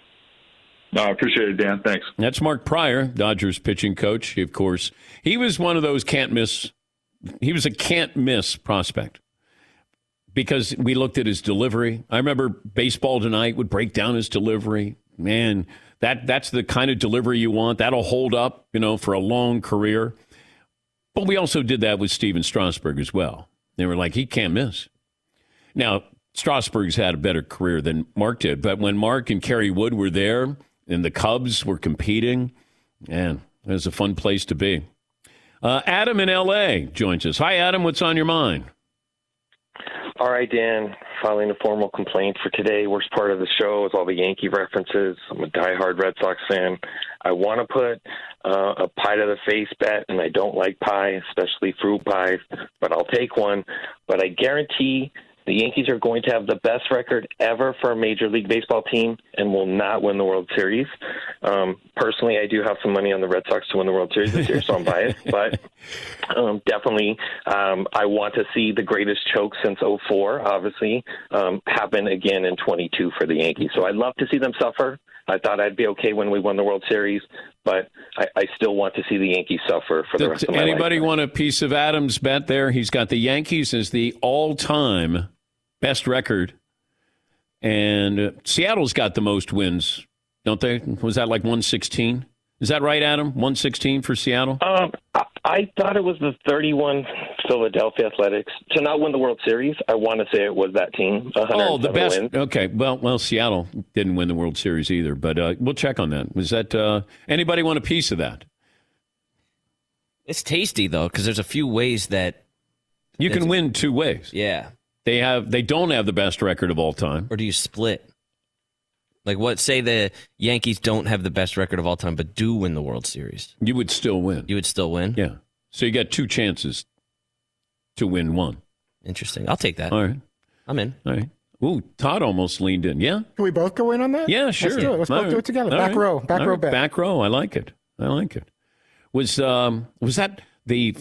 Speaker 13: I appreciate it, Dan. Thanks.
Speaker 7: That's Mark Prior, Dodgers pitching coach. Of course, he was one of those he was a can't-miss prospect because we looked at his delivery. I remember Baseball Tonight would break down his delivery. Man, that's the kind of delivery you want. That'll hold up, for a long career. But we also did that with Steven Strasburg as well. They were like, he can't miss. Now, Strasburg's had a better career than Mark did, but when Mark and Kerry Wood were there and the Cubs were competing, man, it was a fun place to be. Adam in L.A. joins us. Hi, Adam. What's on your mind?
Speaker 14: All right, Dan. Filing a formal complaint for today. Worst part of the show is all the Yankee references. I'm a diehard Red Sox fan. I want to put a pie-to-the-face bet, and I don't like pie, especially fruit pies, but I'll take one. But I guarantee the Yankees are going to have the best record ever for a Major League Baseball team and will not win the World Series. Personally, I do have some money on the Red Sox to win the World Series this year, so I'm biased. But definitely, I want to see the greatest choke since 2004, obviously, happen again in 22 for the Yankees. So I'd love to see them suffer. I thought I'd be okay when we won the World Series, but I still want to see the Yankees suffer for the rest of my life.
Speaker 7: Anybody want a piece of Adam's bet there? He's got the Yankees as the all-time best record, and Seattle's got the most wins, don't they? Was that like 116? Is that right, Adam? 116 for Seattle?
Speaker 14: I thought it was the 31 Philadelphia Athletics. To not win the World Series, I want to say it was that team.
Speaker 7: Oh, the best.
Speaker 14: Wins.
Speaker 7: Okay, well, Seattle didn't win the World Series either, but we'll check on that. Was that anybody want a piece of that?
Speaker 9: It's tasty, though, because there's a few ways that
Speaker 7: you can win two ways.
Speaker 9: Yeah.
Speaker 7: They don't have the best record of all time.
Speaker 9: Or do you split? Like what? Say the Yankees don't have the best record of all time, but do win the World Series.
Speaker 7: You would still win.
Speaker 9: You would still win?
Speaker 7: Yeah. So you got two chances to win one.
Speaker 9: Interesting. I'll take that.
Speaker 7: All right.
Speaker 9: I'm in.
Speaker 7: All right. Ooh, Todd almost leaned in. Yeah.
Speaker 15: Can we both go in on that?
Speaker 7: Yeah, sure.
Speaker 15: Let's do it. Let's both do it together. Back row bet.
Speaker 7: Back row. I like it. Was that the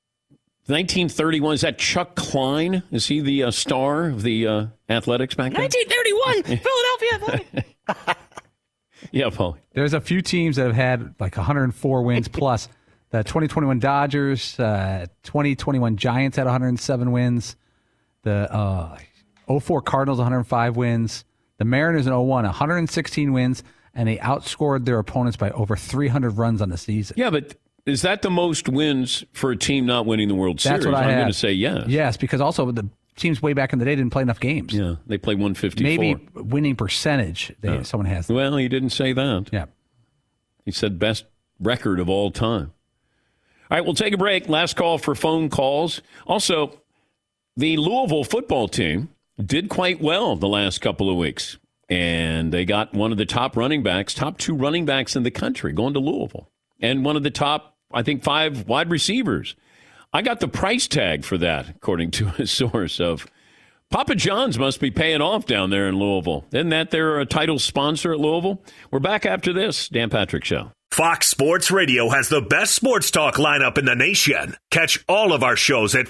Speaker 7: 1931, is that Chuck Klein? Is he the star of the Athletics back then?
Speaker 9: 1931, Philadelphia Athletics.
Speaker 7: Yeah, Paul.
Speaker 8: There's a few teams that have had like 104 wins plus. The 2021 Dodgers, 2021 Giants had 107 wins. The 04 Cardinals, 105 wins. The Mariners in 01, 116 wins, and they outscored their opponents by over 300 runs on the season.
Speaker 7: Yeah, but is that the most wins for a team not winning the World Series?
Speaker 8: That's what I'm
Speaker 7: going to say yes.
Speaker 8: Yes, because also the teams way back in the day didn't play enough games.
Speaker 7: Yeah, they played 154.
Speaker 8: Maybe winning percentage, someone has.
Speaker 7: Well, he didn't say that.
Speaker 8: Yeah.
Speaker 7: He said best record of all time. All right, we'll take a break. Last call for phone calls. Also, the Louisville football team did quite well the last couple of weeks. And they got one of the top two running backs in the country going to Louisville. And one of the top, I think, 5 wide receivers. I got the price tag for that, according to a source of Papa John's must be paying off down there in Louisville. Isn't that their title sponsor at Louisville? We're back after this Dan Patrick Show.
Speaker 6: Fox Sports Radio has the best sports talk lineup in the nation. Catch all of our shows at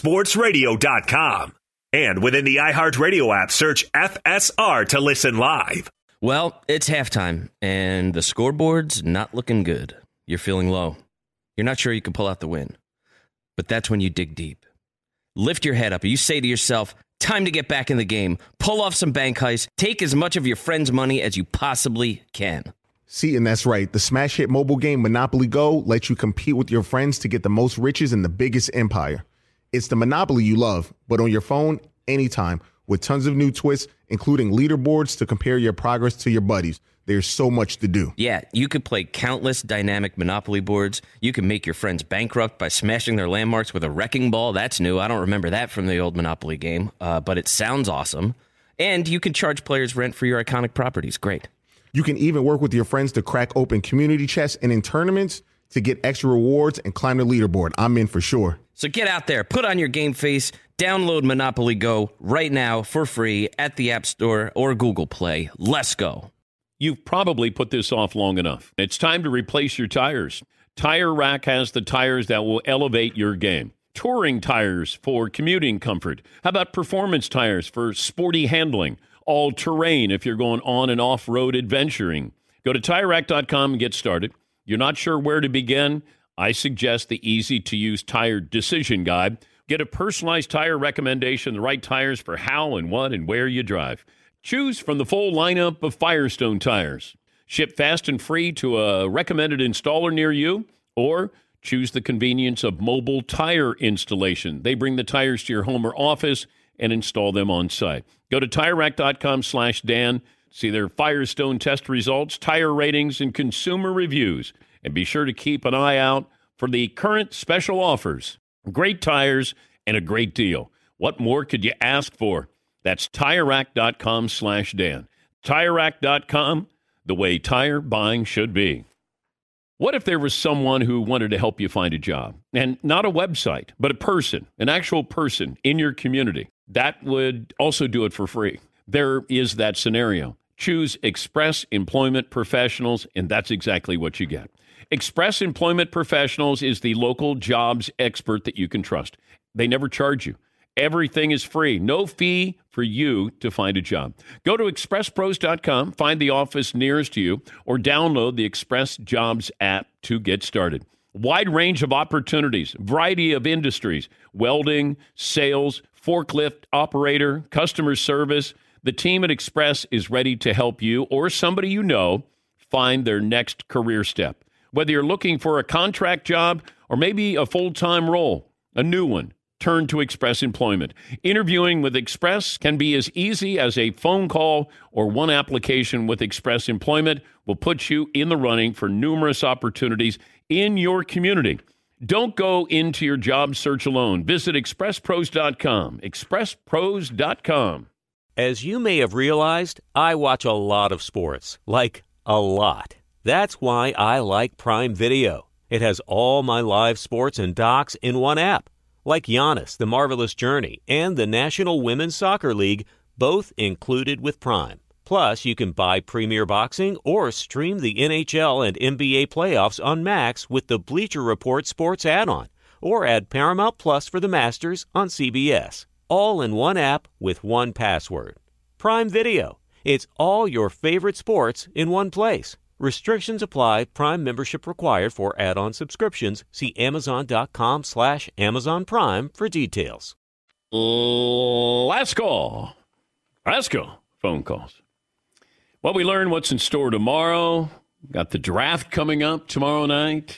Speaker 6: foxsportsradio.com. And within the iHeartRadio app, search FSR to listen live.
Speaker 9: Well, it's halftime, and the scoreboard's not looking good. You're feeling low. You're not sure you can pull out the win. But that's when you dig deep. Lift your head up. You say to yourself, time to get back in the game. Pull off some bank heists. Take as much of your friend's money as you possibly can.
Speaker 11: See, and that's right. The smash hit mobile game Monopoly Go lets you compete with your friends to get the most riches in the biggest empire. It's the Monopoly you love, but on your phone, anytime, with tons of new twists, including leaderboards to compare your progress to your buddies. There's so much to do.
Speaker 9: Yeah, you could play countless dynamic Monopoly boards. You can make your friends bankrupt by smashing their landmarks with a wrecking ball. That's new. I don't remember that from the old Monopoly game, but it sounds awesome. And you can charge players rent for your iconic properties. Great.
Speaker 11: You can even work with your friends to crack open community chests and in tournaments to get extra rewards and climb the leaderboard. I'm in for sure.
Speaker 9: So get out there, put on your game face, download Monopoly Go right now for free at the App Store or Google Play. Let's go.
Speaker 7: You've probably put this off long enough. It's time to replace your tires. Tire Rack has the tires that will elevate your game. Touring tires for commuting comfort. How about performance tires for sporty handling? All-terrain if you're going on and off-road adventuring. Go to TireRack.com and get started. You're not sure where to begin? I suggest the easy-to-use tire decision guide. Get a personalized tire recommendation, the right tires for how and what and where you drive. Choose from the full lineup of Firestone tires. Ship fast and free to a recommended installer near you, or choose the convenience of mobile tire installation. They bring the tires to your home or office and install them on site. Go to TireRack.com/Dan. See their Firestone test results, tire ratings, and consumer reviews. And be sure to keep an eye out for the current special offers. Great tires and a great deal. What more could you ask for? That's TireRack.com/Dan. TireRack.com, the way tire buying should be. What if there was someone who wanted to help you find a job? And not a website, but a person, an actual person in your community. That would also do it for free. There is that scenario. Choose Express Employment Professionals, and that's exactly what you get. Express Employment Professionals is the local jobs expert that you can trust. They never charge you. Everything is free. No fee for you to find a job. Go to expresspros.com, find the office nearest you, or download the Express Jobs app to get started. Wide range of opportunities, variety of industries, welding, sales, forklift operator, customer service. The team at Express is ready to help you or somebody you know find their next career step. Whether you're looking for a contract job or maybe a full-time role, a new one, turn to Express Employment. Interviewing with Express can be as easy as a phone call, or one application with Express Employment will put you in the running for numerous opportunities in your community. Don't go into your job search alone. Visit expresspros.com. expresspros.com.
Speaker 16: As you may have realized, I watch a lot of sports, like a lot. That's why I like Prime Video. It has all my live sports and docs in one app, like Giannis, The Marvelous Journey, and the National Women's Soccer League, both included with Prime. Plus, you can buy Premier Boxing or stream the NHL and NBA playoffs on Max with the Bleacher Report Sports add-on, or add Paramount Plus for the Masters on CBS. All in one app with one password. Prime Video. It's all your favorite sports in one place. Restrictions apply. Prime membership required for add-on subscriptions. See Amazon.com/Amazon Prime for details.
Speaker 7: Let's go. Phone calls. Well, we learn what's in store tomorrow. Got the draft coming up tomorrow night.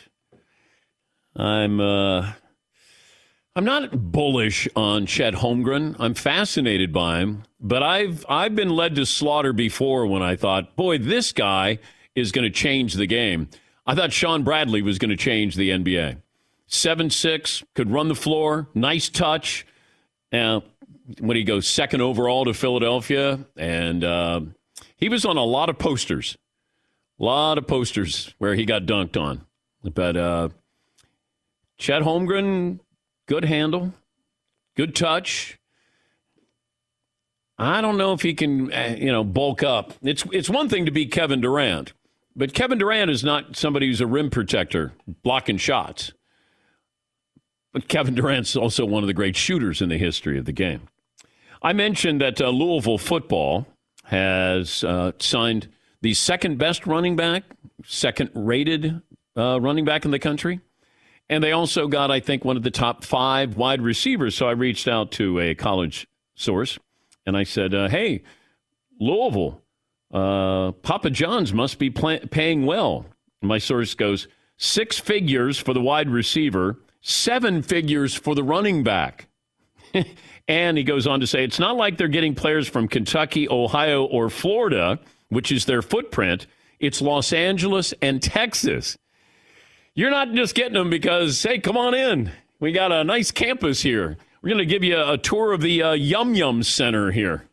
Speaker 7: I'm not bullish on Chet Holmgren. I'm fascinated by him, but I've been led to slaughter before when I thought, boy, this guy is going to change the game. I thought Sean Bradley was going to change the NBA. 7'6", could run the floor, nice touch. Now, when he goes second overall to Philadelphia, and he was on a lot of posters where he got dunked on. But Chet Holmgren, good handle, good touch. I don't know if he can, bulk up. It's one thing to be Kevin Durant, But Kevin Durant is not somebody who's a rim protector blocking shots. But Kevin Durant's also one of the great shooters in the history of the game. I mentioned that Louisville football has signed the second best running back, second rated running back in the country. And they also got, I think, one of the top 5 wide receivers. So I reached out to a college source and I said, hey, Louisville, Papa John's must be paying well. And my source goes, 6 figures for the wide receiver, 7 figures for the running back. And he goes on to say, it's not like they're getting players from Kentucky, Ohio, or Florida, which is their footprint. It's Los Angeles and Texas. You're not just getting them because, hey, come on in. We got a nice campus here. We're going to give you a tour of the Yum Yum Center here.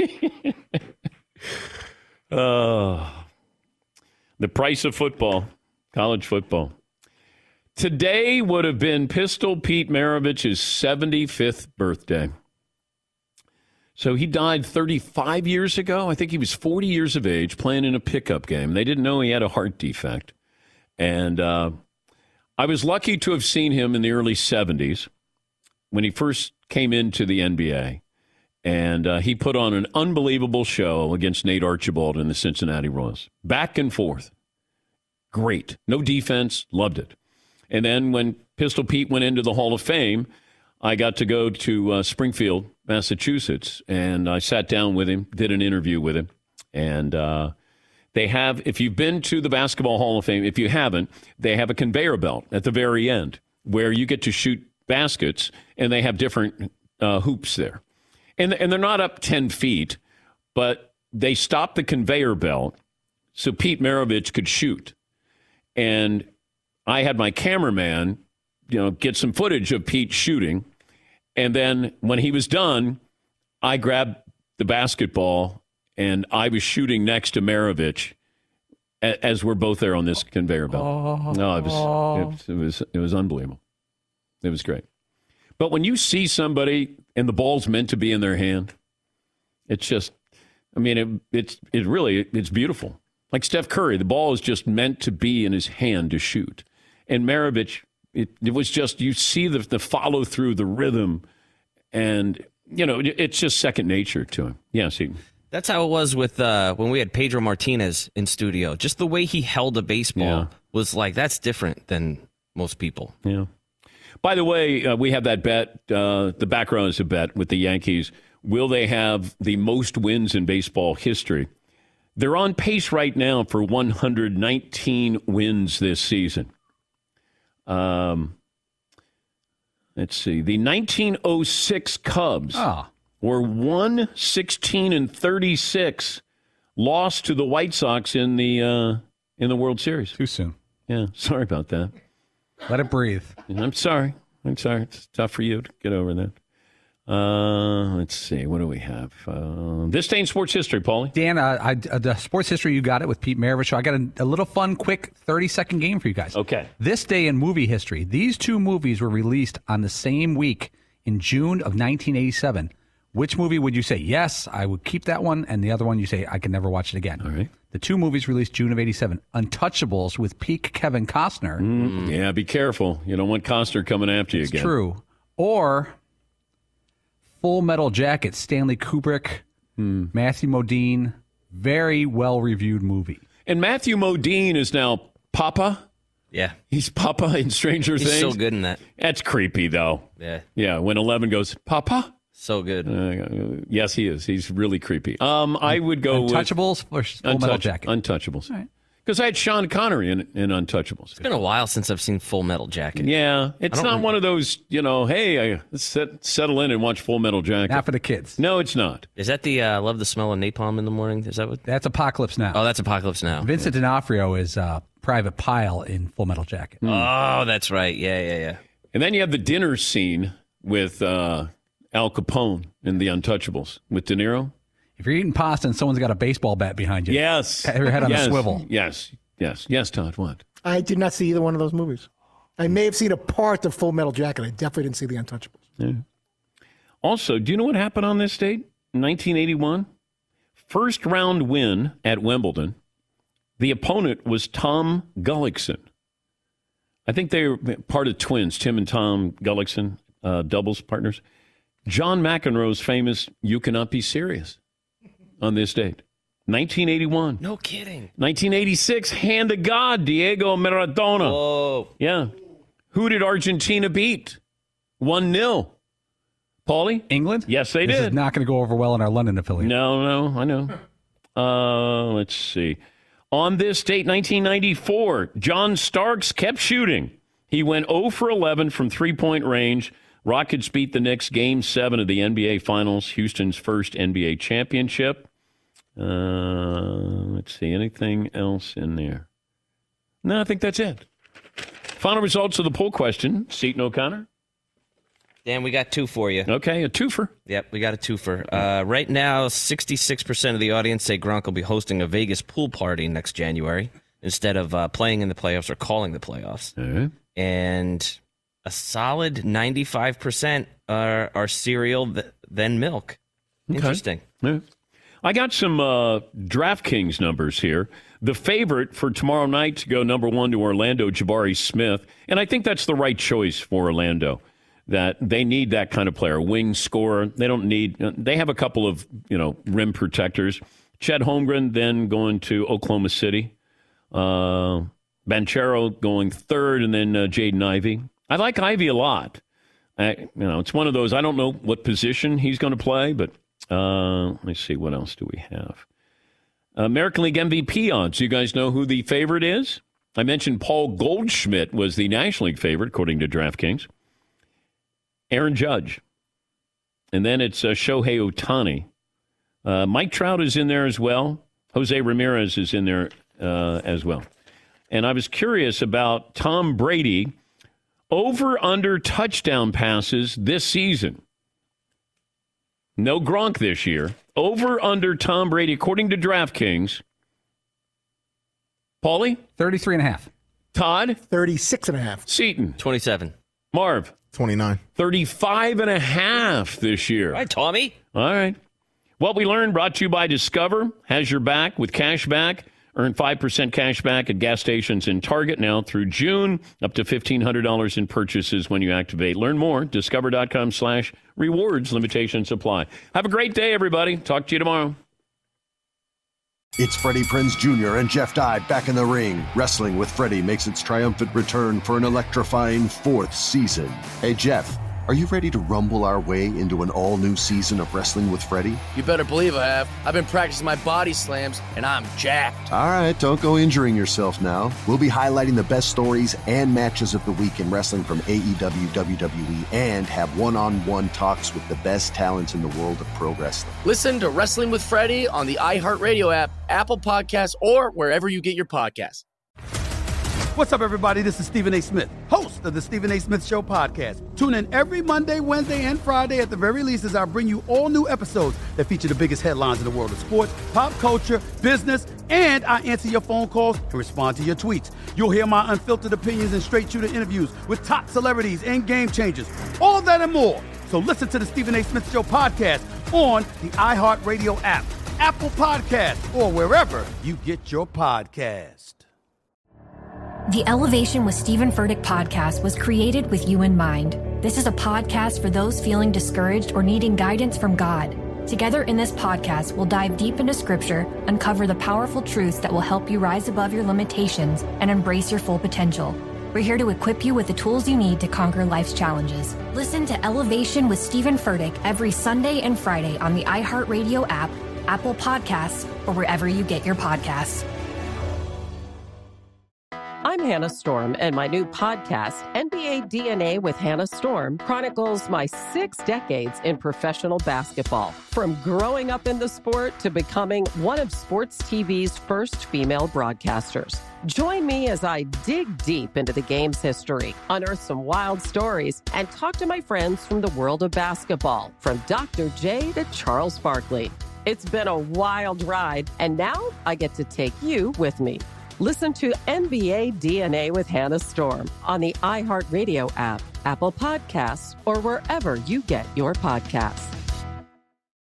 Speaker 7: The price of football, college football. Today would have been Pistol Pete Maravich's 75th birthday. So he died 35 years ago. I think he was 40 years of age playing in a pickup game. They didn't know he had a heart defect. And I was lucky to have seen him in the early 70s when he first came into the NBA. And he put on an unbelievable show against Nate Archibald and the Cincinnati Royals. Back and forth. Great. No defense. Loved it. And then when Pistol Pete went into the Hall of Fame, I got to go to Springfield, Massachusetts, and I sat down with him, did an interview with him. And they have, if you've been to the Basketball Hall of Fame, if you haven't, they have a conveyor belt at the very end where you get to shoot baskets, and they have different hoops there. And they're not up 10 feet, but they stopped the conveyor belt so Pete Maravich could shoot. And I had my cameraman, get some footage of Pete shooting. And then when he was done, I grabbed the basketball and I was shooting next to Maravich as we're both there on this conveyor belt. Oh. No, it was unbelievable. It was great. But when you see somebody and the ball's meant to be in their hand, it's just, it's beautiful. Like Steph Curry, the ball is just meant to be in his hand to shoot. And Maravich, it was just, you see the follow through, the rhythm, and, it's just second nature to him. Yes,
Speaker 9: that's how it was with when we had Pedro Martinez in studio. Just the way he held a baseball was like, that's different than most people.
Speaker 7: Yeah. By the way, we have that bet. The background is a bet with the Yankees. Will they have the most wins in baseball history? They're on pace right now for 119 wins this season. Let's see. The 1906 Cubs were 116-36, lost to the White Sox in the World Series.
Speaker 8: Too soon.
Speaker 7: Yeah, sorry about that.
Speaker 8: Let it breathe.
Speaker 7: I'm sorry. It's tough for you to get over that. Let's see. What do we have? This day in sports history, Paulie.
Speaker 8: Dan, the sports history, you got it with Pete Maravich. So I got a little fun, quick 30-second game for you guys.
Speaker 7: Okay.
Speaker 8: This day in movie history. These 2 movies were released on the same week in June of 1987. Which movie would you say, yes, I would keep that one, and the other one you say, I can never watch it again?
Speaker 7: All right.
Speaker 8: The 2 movies released June of 87. Untouchables with peak Kevin Costner.
Speaker 7: Yeah, be careful. You don't want Costner coming after you again.
Speaker 8: It's true. Or Full Metal Jacket, Stanley Kubrick, Matthew Modine. Very well-reviewed movie.
Speaker 7: And Matthew Modine is now Papa.
Speaker 9: Yeah.
Speaker 7: He's Papa in Stranger Things.
Speaker 9: He's so good in that.
Speaker 7: That's creepy, though.
Speaker 9: Yeah.
Speaker 7: Yeah, when 11 goes, Papa?
Speaker 9: So good.
Speaker 7: Yes, he is. He's really creepy. I would go
Speaker 8: Untouchables or Full Metal Jacket?
Speaker 7: Untouchables.
Speaker 8: All right.
Speaker 7: Because I had Sean Connery in Untouchables.
Speaker 9: It's been a while since I've seen Full Metal Jacket.
Speaker 7: Yeah, it's not one of those, hey, let's settle in and watch Full Metal Jacket.
Speaker 8: Not for the kids.
Speaker 7: No, it's not.
Speaker 9: Is that the love the smell of napalm in the morning? Is that what?
Speaker 8: That's Apocalypse Now.
Speaker 9: Oh, that's Apocalypse Now.
Speaker 8: Vincent D'Onofrio is Private Pyle in Full Metal Jacket.
Speaker 9: Oh, that's right. Yeah.
Speaker 7: And then you have the dinner scene with Al Capone in The Untouchables with De Niro.
Speaker 8: If you're eating pasta and someone's got a baseball bat behind you,
Speaker 7: yes,
Speaker 8: have your head on a swivel.
Speaker 7: Yes, Todd. What?
Speaker 15: I did not see either one of those movies. I may have seen a part of Full Metal Jacket. I definitely didn't see The Untouchables.
Speaker 7: Yeah. Also, do you know what happened on this date? 1981, first round win at Wimbledon. The opponent was Tom Gullickson. I think they were part of Twins, Tim and Tom Gullickson, doubles partners. John McEnroe's famous "You Cannot Be Serious" on this date. 1981.
Speaker 9: No kidding.
Speaker 7: 1986, hand of God, Diego Maradona.
Speaker 9: Whoa.
Speaker 7: Yeah. Who did Argentina beat? 1-0. Paulie?
Speaker 8: England?
Speaker 7: Yes, they
Speaker 8: This
Speaker 7: did.
Speaker 8: is not going to go over well in our London affiliate.
Speaker 7: No, I know. Let's see. On this date, 1994, John Starks kept shooting. He went 0 for 11 from three-point range. Rockets beat the Knicks Game 7 of the NBA Finals, Houston's first NBA championship. Let's see, anything else in there? No, I think that's it. Final results of the poll question. Seton O'Connor?
Speaker 9: Dan, we got two for you.
Speaker 7: Okay, a twofer.
Speaker 9: Yep, we got a twofer. Right now, 66% of the audience say Gronk will be hosting a Vegas pool party next January instead of playing in the playoffs or calling the playoffs.
Speaker 7: All right.
Speaker 9: And a solid 95% are cereal, then milk.
Speaker 7: Okay.
Speaker 9: Interesting.
Speaker 7: Yeah. I got some DraftKings numbers here. The favorite for tomorrow night to go number one to Orlando, Jabari Smith. And I think that's the right choice for Orlando, that they need that kind of player, wing scorer. They don't need, they have a couple of, rim protectors. Chet Holmgren then going to Oklahoma City. Banchero going third, and then Jaden Ivey. I like Ivey a lot. It's one of those, I don't know what position he's going to play, but let's see, what else do we have? American League MVP odds. You guys know who the favorite is? I mentioned Paul Goldschmidt was the National League favorite, according to DraftKings. Aaron Judge. And then it's Shohei Ohtani. Mike Trout is in there as well. Jose Ramirez is in there as well. And I was curious about Tom Brady over-under touchdown passes this season. No Gronk this year. Over-under Tom Brady, according to DraftKings. Paulie?
Speaker 8: 33.5.
Speaker 7: Todd?
Speaker 15: 36.5.
Speaker 7: Seton?
Speaker 9: 27.
Speaker 7: Marv?
Speaker 11: 29.
Speaker 7: 35.5 this year.
Speaker 9: All right, Tommy.
Speaker 7: All right. What we learned brought to you by Discover. Has your back with cash back. Earn 5% cash back at gas stations in Target now through June. Up to $1,500 in purchases when you activate. Learn more. Discover.com/rewards. Limitations apply. Have a great day, everybody. Talk to you tomorrow.
Speaker 2: It's Freddie Prinze Jr. and Jeff Dye back in the ring. Wrestling with Freddie makes its triumphant return for an electrifying 4th season. Hey, Jeff, are you ready to rumble our way into an all-new season of Wrestling with Freddie?
Speaker 3: You better believe I have. I've been practicing my body slams, and I'm jacked.
Speaker 2: All right, don't go injuring yourself now. We'll be highlighting the best stories and matches of the week in wrestling from AEW, WWE, and have one-on-one talks with the best talents in the world of pro wrestling.
Speaker 3: Listen to Wrestling with Freddie on the iHeartRadio app, Apple Podcasts, or wherever you get your podcasts.
Speaker 4: What's up, everybody? This is Stephen A. Smith, host of the Stephen A. Smith Show podcast. Tune in every Monday, Wednesday, and Friday at the very least as I bring you all new episodes that feature the biggest headlines in the world of sports, pop culture, business, and I answer your phone calls and respond to your tweets. You'll hear my unfiltered opinions and straight-shooter interviews with top celebrities and game changers. All that and more. So listen to the Stephen A. Smith Show podcast on the iHeartRadio app, Apple Podcasts, or wherever you get your podcast.
Speaker 5: The Elevation with Stephen Furtick podcast was created with you in mind. This is a podcast for those feeling discouraged or needing guidance from God. Together in this podcast, we'll dive deep into Scripture, uncover the powerful truths that will help you rise above your limitations and embrace your full potential. We're here to equip you with the tools you need to conquer life's challenges. Listen to Elevation with Stephen Furtick every Sunday and Friday on the iHeartRadio app, Apple Podcasts, or wherever you get your podcasts.
Speaker 17: I'm Hannah Storm, and my new podcast, NBA DNA with Hannah Storm, chronicles my 6 decades in professional basketball. From growing up in the sport to becoming one of sports TV's first female broadcasters. Join me as I dig deep into the game's history, unearth some wild stories, and talk to my friends from the world of basketball, from Dr. J to Charles Barkley. It's been a wild ride, and now I get to take you with me. Listen to NBA DNA with Hannah Storm on the iHeartRadio app, Apple Podcasts, or wherever you get your podcasts.